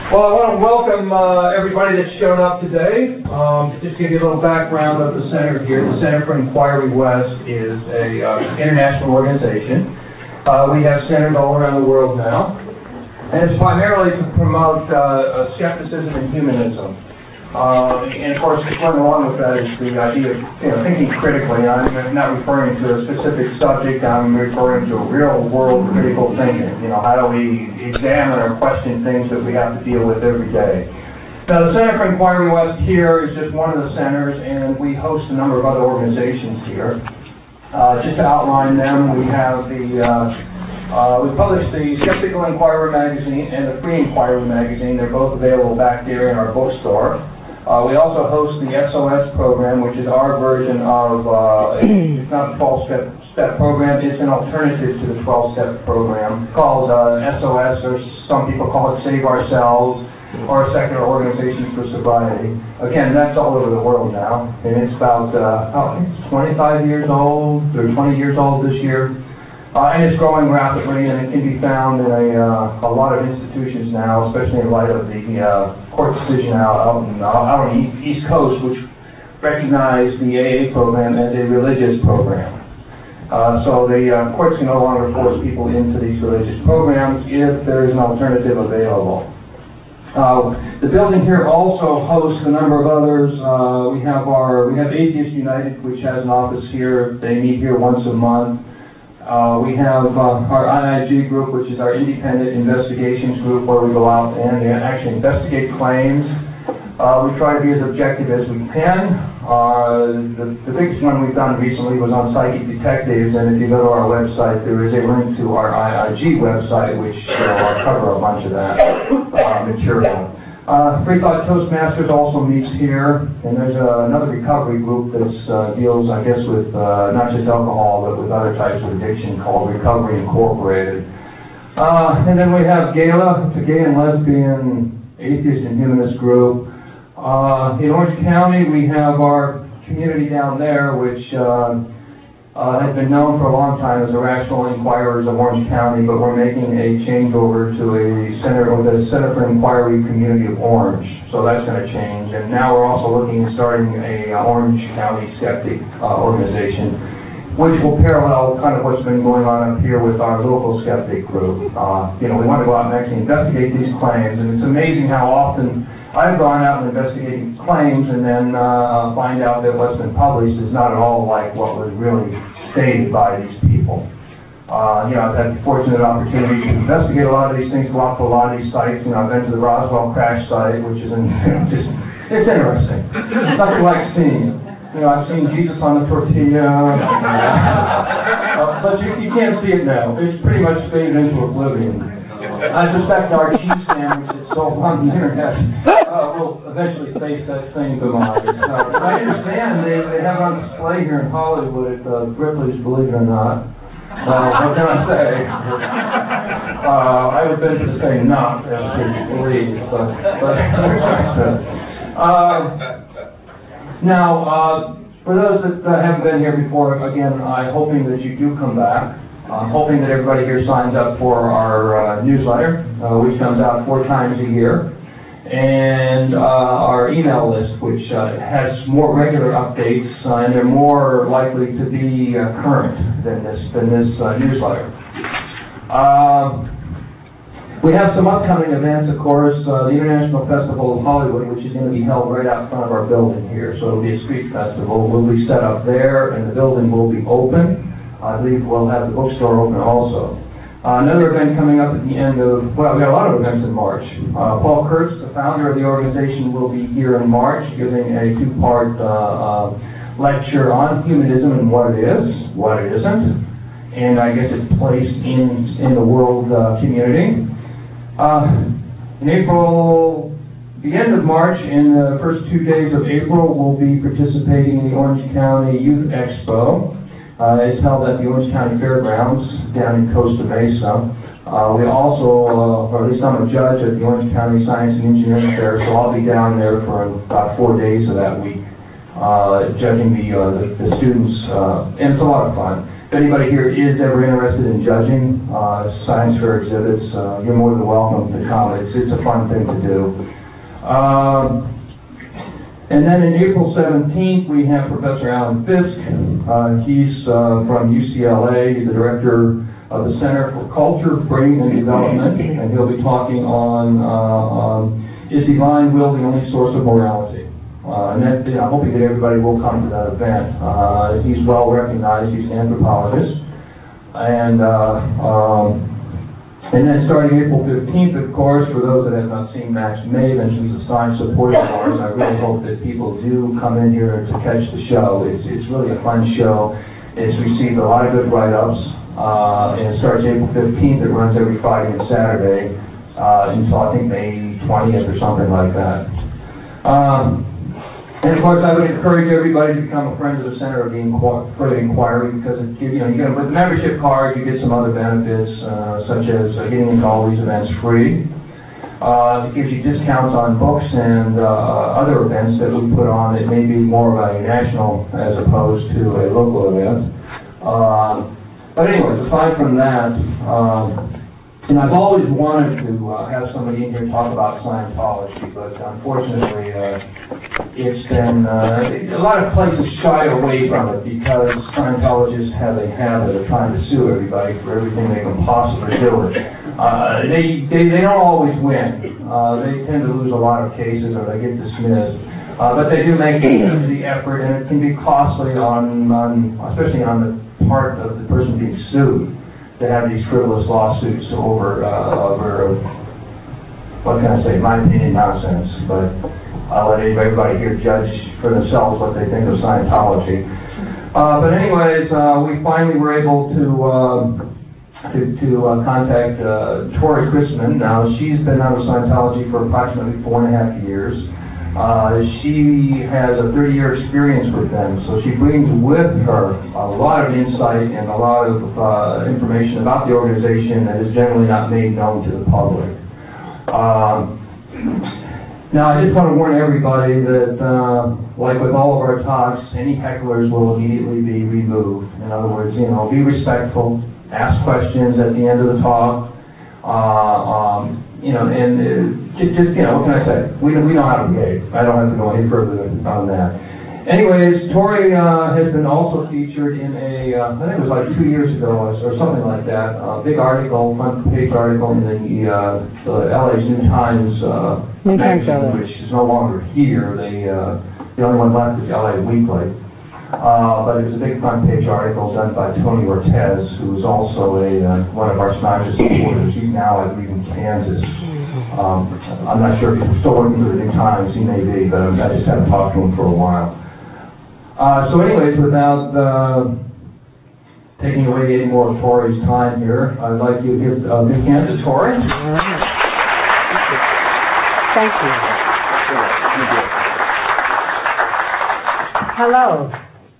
Well, I want to welcome everybody that's shown up today. Just to give you a little background of the center here. The Center for Inquiry West is an international organization. We have centers all around the world now. And it's primarily to promote skepticism and humanism. And of course, going along with that is the idea of thinking critically. I'm not referring to a specific subject. I'm referring to real-world critical thinking. How do we examine or question things that we have to deal with every day? Now, the Center for Inquiry West here is just one of the centers, and we host a number of other organizations here. Just to outline them, we have we publish the Skeptical Inquirer magazine and the Free Inquirer magazine. They're both available back there in our bookstore. We also host the SOS program, which is our version of, it's not a 12-step program, it's an alternative to the 12-step program called SOS, or some people call it Save Ourselves, or Secular Organizations for Sobriety. Again, that's all over the world now, and it's about 25 years old, or 20 years old this year. And it's growing rapidly, and it can be found in a lot of institutions now, especially in light of the court decision out on the East Coast, which recognized the AA program as a religious program. So the courts can no longer force people into these religious programs if there is an alternative available. The building here also hosts a number of others. We have Atheist United, which has an office here. They meet here once a month. We have our IIG group, which is our independent investigations group, where we go out and actually investigate claims. We try to be as objective as we can. The biggest one we've done recently was on psychic detectives, and if you go to our website, there is a link to our IIG website, which will cover a bunch of that material. Free Thought Toastmasters also meets here, and there's another recovery group that deals, I guess, with not just alcohol, but with other types of addiction called Recovery Incorporated. And then we have GALA, the Gay and Lesbian Atheist and Humanist group. In Orange County, we have our community down there, which has been known for a long time as the Rational Inquirers of Orange County, but we're making a changeover to the Center for Inquiry Community of Orange. So that's going to change. And now we're also looking at starting a Orange County Skeptic organization, which will parallel kind of what's been going on up here with our local skeptic group. We want to go out and actually investigate these claims, and it's amazing how often I've gone out and investigated claims and then find out that what's been published is not at all like what was really stated by these people. I've had the fortunate opportunity to investigate a lot of these things, go out to a lot of these sites. I've been to the Roswell crash site, which is it's interesting. Nothing like seeing. I've seen Jesus on the tortilla, but you can't see it now. It's pretty much faded into oblivion. I suspect our cheese sandwich that's sold on the internet will eventually face that same demise. I understand they have it on display here in Hollywood at Ripley's, believe it or not. What can I say? I would venture to say not, as to believe, but now, for those that haven't been here before, again, I'm hoping that you do come back. I'm hoping that everybody here signs up for our newsletter, which comes out 4 times a year, and our email list, which has more regular updates, and they're more likely to be current than this newsletter. We have some upcoming events, of course. The International Festival of Hollywood, which is going to be held right out front of our building here. So it'll be a street festival. We'll be set up there, and the building will be open. I believe we'll have the bookstore open also. Another event coming up at the end of, we got a lot of events in March. Paul Kurtz, the founder of the organization, will be here in March giving a 2-part lecture on humanism and what it is, what it isn't, and I guess its place in the world community. In April, the end of March and the first 2 days of April, we'll be participating in the Orange County Youth Expo. It's held at the Orange County Fairgrounds down in Costa Mesa. We also, or at least I'm a judge at the Orange County Science and Engineering Fair, so I'll be down there for about 4 days of that week, judging the students, and it's a lot of fun. If anybody here is ever interested in judging science fair exhibits, you're more than welcome to come. It's a fun thing to do. And then in April 17th, we have Professor Alan Fisk. He's from UCLA. He's the director of the Center for Culture, Brain, and Development, and he'll be talking on is divine will the only source of morality? And that, I'm hoping that everybody will come to that event. He's well recognized. He's an anthropologist. And then starting April 15th, of course, for those that have not seen Max Maven, he's a science supporter of ours. I really hope that people do come in here to catch the show. It's really a fun show. It's received a lot of good write-ups. And it starts April 15th. It runs every Friday and Saturday until I think May 20th or something like that. And of course, I would encourage everybody to become a friend of the Center for the Inquiry, because you get with the membership card, you get some other benefits, such as getting into all these events free. It gives you discounts on books and other events that we put on that may be more of a national as opposed to a local event. But anyways, aside from that, and I've always wanted to have somebody in here talk about Scientology, but unfortunately, it's been, a lot of places shy away from it because Scientologists have a habit of trying to sue everybody for everything they can possibly do. They don't always win. They tend to lose a lot of cases or they get dismissed. But they do make the effort, and it can be costly especially on the part of the person being sued, to have these frivolous lawsuits over what can I say, my opinion, nonsense. But I'll let everybody here judge for themselves what they think of Scientology. But anyways, we finally were able to contact Tori Chrisman. Now, she's been out of Scientology for approximately 4.5 years. She has a 30-year experience with them, so she brings with her a lot of insight and a lot of information about the organization that is generally not made known to the public. Now, I just want to warn everybody that, like with all of our talks, any hecklers will immediately be removed. In other words, be respectful, ask questions at the end of the talk, what can I say? We know how to behave. I don't have to go any further on that. Anyways, Tori has been also featured in I think it was like 2 years ago or something like that, a big article, front page article in the LA's New Times magazine, which is no longer here. The only one left is LA Weekly. But it was a big front page article done by Tony Ortez, who is also one of our sniper supporters. He's now, I believe, in Kansas. I'm not sure if he's still working for the New Times. He may be, but I just haven't talked to him for a while. So anyways, without taking away any more of Tori's time here, I'd like to give a big hand to Tori. Thank you. Hello.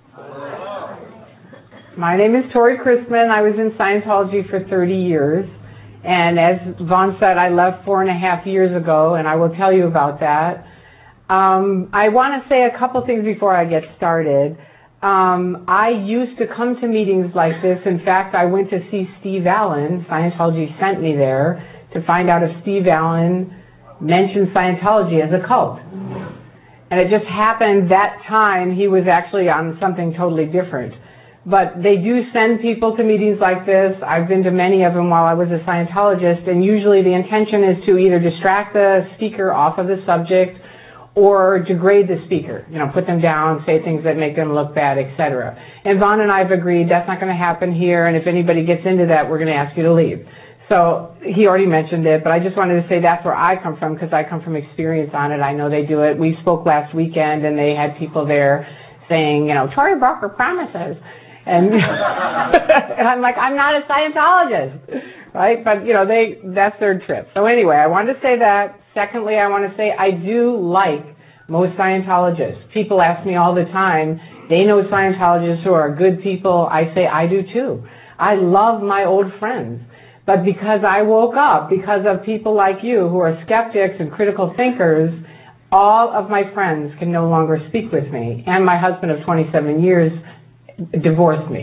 My name is Tori Chrisman. I was in Scientology for 30 years. And as Vaughn said, I left 4.5 years ago, and I will tell you about that. I want to say a couple things before I get started. I used to come to meetings like this. In fact, I went to see Steve Allen. Scientology sent me there to find out if Steve Allen mentioned Scientology as a cult. And it just happened that time he was actually on something totally different. But they do send people to meetings like this. I've been to many of them while I was a Scientologist, and usually the intention is to either distract the speaker off of the subject or degrade the speaker, put them down, say things that make them look bad, etc. And Vaughn and I have agreed that's not going to happen here, and if anybody gets into that, we're going to ask you to leave. So he already mentioned it, but I just wanted to say that's where I come from, because I come from experience on it. I know they do it. We spoke last weekend, and they had people there saying, Tori broke her promises. And I'm like, I'm not a Scientologist, right? But, that's their trip. So anyway, I wanted to say that. Secondly, I want to say I do like most Scientologists. People ask me all the time, they know Scientologists who are good people. I say I do too. I love my old friends. But because I woke up, because of people like you who are skeptics and critical thinkers, all of my friends can no longer speak with me. And my husband of 27 years divorced me.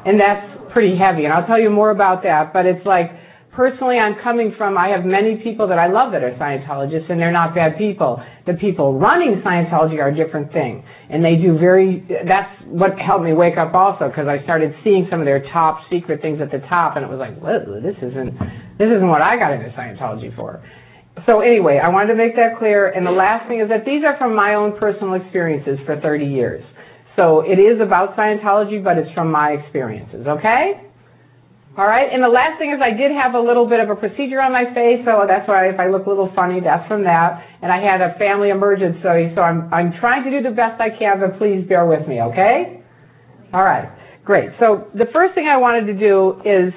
And that's pretty heavy. And I'll tell you more about that. But it's like, personally, I have many people that I love that are Scientologists, and they're not bad people. The people running Scientology are a different thing. And they do that's what helped me wake up also, because I started seeing some of their top secret things at the top, and it was like, whoa, this isn't what I got into Scientology for. So anyway, I wanted to make that clear. And the last thing is that these are from my own personal experiences for 30 years. So it is about Scientology, but it's from my experiences, okay? All right, and the last thing is I did have a little bit of a procedure on my face, so that's why if I look a little funny, that's from that. And I had a family emergency, so I'm trying to do the best I can, but please bear with me, okay? All right, great. So the first thing I wanted to do is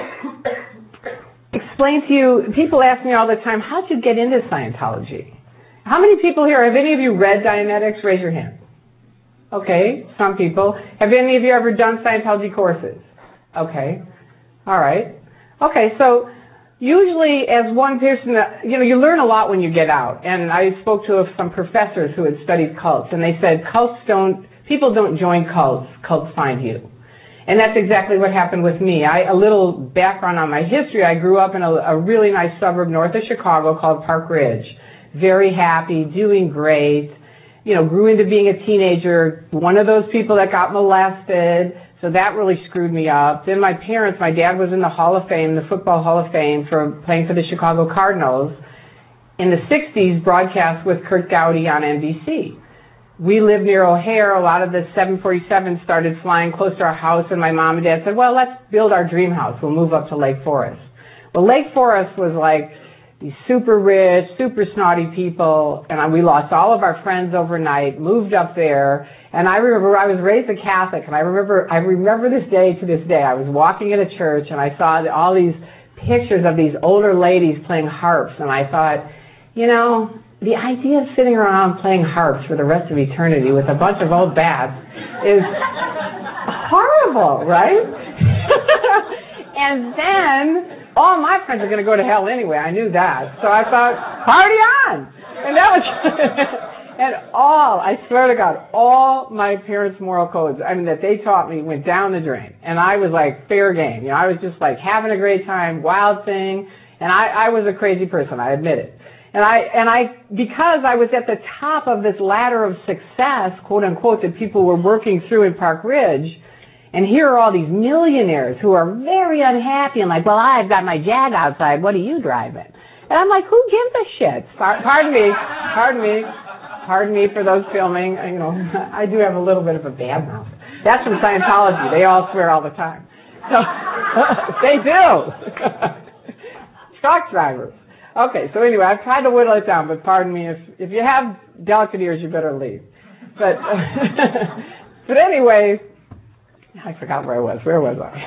explain to you, people ask me all the time, how'd you get into Scientology? How many people here, have any of you read Dianetics? Raise your hand. Okay, some people. Have any of you ever done Scientology courses? Okay. All right. Okay, so usually as one person, you learn a lot when you get out. And I spoke to some professors who had studied cults, and they said people don't join cults, cults find you. And that's exactly what happened with me. A little background on my history, I grew up in a really nice suburb north of Chicago called Park Ridge. Very happy, doing great. Grew into being a teenager, one of those people that got molested. So that really screwed me up. Then my dad was in the Hall of Fame, the Football Hall of Fame, for playing for the Chicago Cardinals. In the 60s, broadcast with Kurt Gowdy on NBC. We lived near O'Hare. A lot of the 747s started flying close to our house, and my mom and dad said, well, let's build our dream house. We'll move up to Lake Forest. Well, Lake Forest was like these super rich, super snotty people, and we lost all of our friends overnight, moved up there. And I remember I was raised a Catholic, and I remember this day to this day. I was walking in a church, and I saw all these pictures of these older ladies playing harps, and I thought, the idea of sitting around playing harps for the rest of eternity with a bunch of old bats is horrible, right? And then all my friends are going to go to hell anyway. I knew that. So I thought, party on! And that was... And I swear to God, all my parents' moral codes, that they taught me went down the drain. And I was like fair game. I was just like having a great time, wild thing. And I was a crazy person, I admit it. Because I was at the top of this ladder of success, quote unquote, that people were working through in Park Ridge, and here are all these millionaires who are very unhappy and like, well, I've got my Jag outside, what are you driving? And I'm like, who gives a shit? Pardon me for those filming. I do have a little bit of a bad mouth. That's from Scientology. They all swear all the time. So, they do. Truck drivers. Okay, so anyway, I've tried to whittle it down, but pardon me, if you have delicate ears, you better leave. But, but anyway, I forgot where I was. Where was I?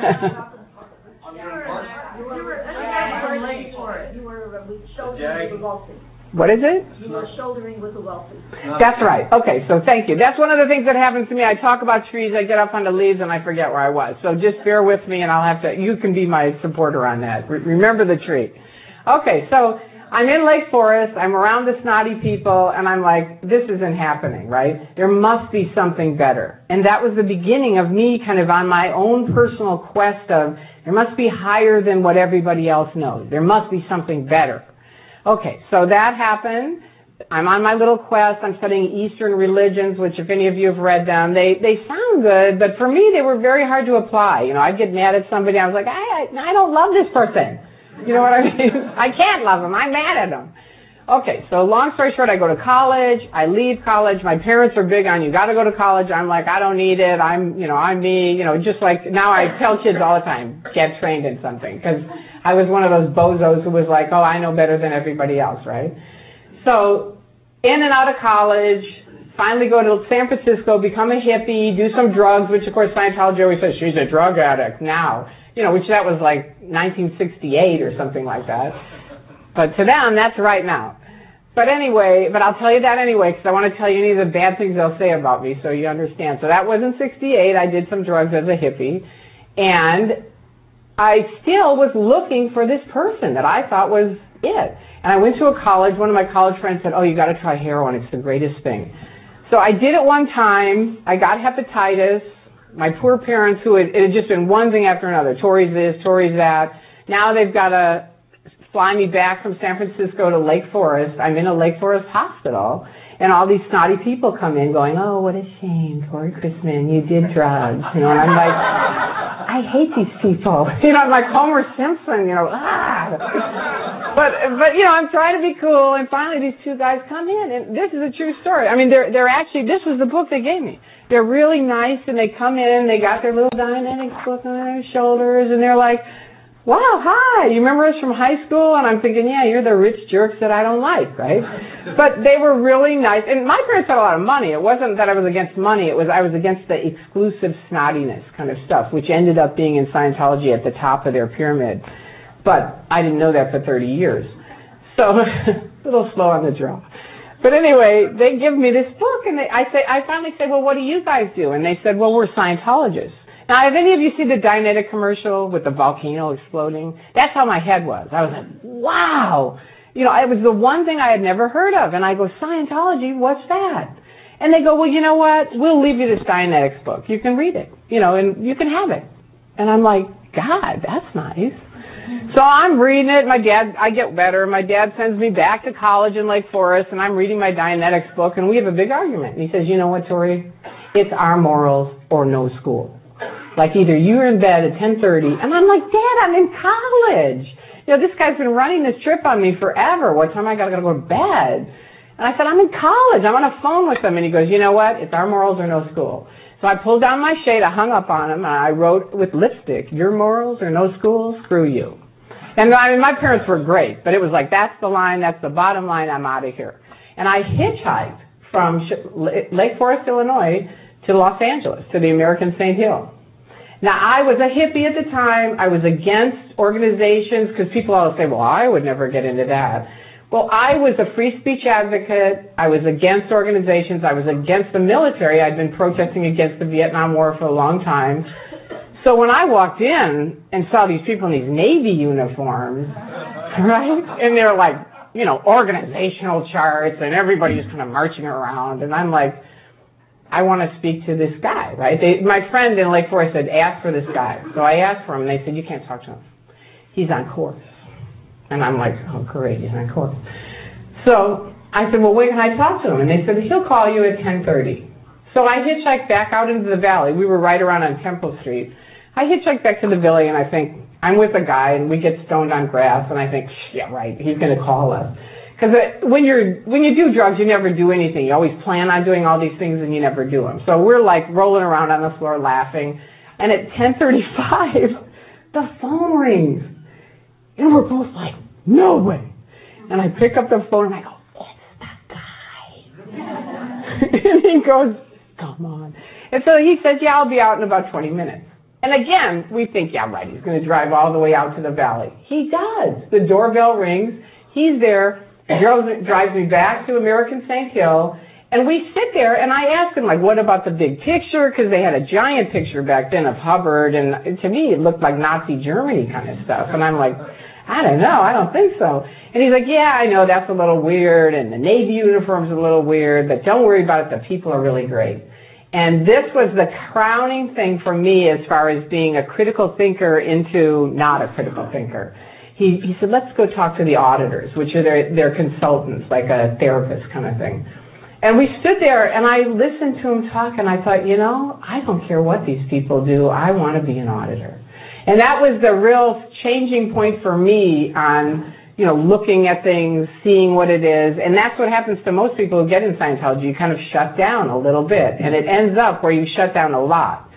What is it? You were shouldering with the wealthy. That's right. Okay, so thank you. That's one of the things that happens to me. I talk about trees, I get up on the leaves, and I forget where I was. So just bear with me, and you can be my supporter on that. Remember the tree. Okay, so I'm in Lake Forest, I'm around the snotty people, and I'm like, this isn't happening, right? There must be something better. And that was the beginning of me kind of on my own personal quest of, there must be higher than what everybody else knows. There must be something better. Okay, so that happened. I'm on my little quest. I'm studying Eastern religions, which if any of you have read them, they sound good, but for me they were very hard to apply. I'd get mad at somebody. I was like, I don't love this person. You know what I mean? I can't love them. I'm mad at them. Okay, so long story short, I go to college. I leave college. My parents are big on, you got to go to college. I'm like, I don't need it. I'm me. Just like now I tell kids all the time, get trained in something, because I was one of those bozos who was like, oh, I know better than everybody else, right? So, in and out of college, finally go to San Francisco, become a hippie, do some drugs, which of course Scientology always says, she's a drug addict now. Which that was like 1968 or something like that. But to them, that's right now. But I'll tell you that anyway, because I want to tell you any of the bad things they'll say about me so you understand. So that was in 68. I did some drugs as a hippie. And I still was looking for this person that I thought was it. And I went to a college. One of my college friends said, oh, you got to try heroin. It's the greatest thing. So I did it one time. I got hepatitis. My poor parents who it had just been one thing after another. Tori's this, Tori's that. Now they've got to fly me back from San Francisco to Lake Forest. I'm in a Lake Forest hospital. And all these snotty people come in going, oh, what a shame, Tori Chrisman, you did drugs. You know, and I'm like, I hate these people. You know, I'm like Homer Simpson, you know, But, you know, I'm trying to be cool, and finally these two guys come in, and this is a true story. I mean, they're actually, this was the book they gave me. They're really nice, and they come in, they got their little Dianetics book on their shoulders, and they're like, wow, hi, you remember us from high school? And I'm thinking, yeah, you're the rich jerks that I don't like, right? But they were really nice. And my parents had a lot of money. It wasn't that I was against money. It was I was against the exclusive snottiness kind of stuff, which ended up being in Scientology at the top of their pyramid. But I didn't know that for 30 years. So a little slow on the draw. But anyway, they give me this book, and I finally said, well, what do you guys do? And they said, well, we're Scientologists. Now, have any of you seen the Dianetic commercial with the volcano exploding? That's how my head was. I was like, wow. You know, it was the one thing I had never heard of. And I go, Scientology, what's that? And they go, well, you know what? We'll leave you this Dianetics book. You can read it, you know, and you can have it. And I'm like, God, that's nice. So I'm reading it. I get better. My dad sends me back to college in Lake Forest, and I'm reading my Dianetics book, and we have a big argument. And he says, you know what, Tori? It's our morals or no school. Like either you're in bed at 10:30, and I'm like, Dad, I'm in college. You know, this guy's been running this trip on me forever. What time I gotta go to bed? And I said, I'm in college. I'm on a phone with him. And he goes, you know what? It's our morals or no school. So I pulled down my shade, I hung up on him, and I wrote with lipstick, your morals or no school, screw you. And I mean, my parents were great, but it was like, that's the line, that's the bottom line, I'm out of here. And I hitchhiked from Lake Forest, Illinois, to Los Angeles, to the American St. Hill. Now, I was a hippie at the time. I was against organizations because people always say, well, I would never get into that. Well, I was a free speech advocate. I was against organizations. I was against the military. I'd been protesting against the Vietnam War for a long time. So when I walked in and saw these people in these Navy uniforms, right, and they're like, you know, organizational charts, and everybody's kind of marching around, and I'm like, I want to speak to this guy, right? My friend in Lake Forest said, ask for this guy. So I asked for him, and they said, you can't talk to him. He's on course. And I'm like, oh, great, he's on course. So I said, well, when can I talk to him? And they said, he'll call you at 10:30. So I hitchhiked back out into the valley. We were right around on Temple Street. I hitchhiked back to the valley, and I think, I'm with a guy, and we get stoned on grass, and I think, yeah, right, he's going to call us. Because when you do drugs, you never do anything. You always plan on doing all these things, and you never do them. So we're like rolling around on the floor laughing. And at 10:35, the phone rings. And we're both like, no way. And I pick up the phone, and I go, it's the guy. And he goes, come on. And so he says, yeah, I'll be out in about 20 minutes. And again, we think, yeah, right, he's going to drive all the way out to the valley. He does. The doorbell rings. He's there. Drives me back to American St. Hill, and we sit there, and I ask him, like, what about the big picture? Because they had a giant picture back then of Hubbard, and to me, it looked like Nazi Germany kind of stuff. And I'm like, I don't know, I don't think so. And he's like, yeah, I know, that's a little weird, and the Navy uniform's a little weird, but don't worry about it, the people are really great. And this was the crowning thing for me as far as being a critical thinker into not a critical thinker. He said, let's go talk to the auditors, which are their consultants, like a therapist kind of thing. And we stood there, and I listened to him talk, and I thought, you know, I don't care what these people do. I want to be an auditor. And that was the real changing point for me on, you know, looking at things, seeing what it is. And that's what happens to most people who get in Scientology. You kind of shut down a little bit, and it ends up where you shut down a lot.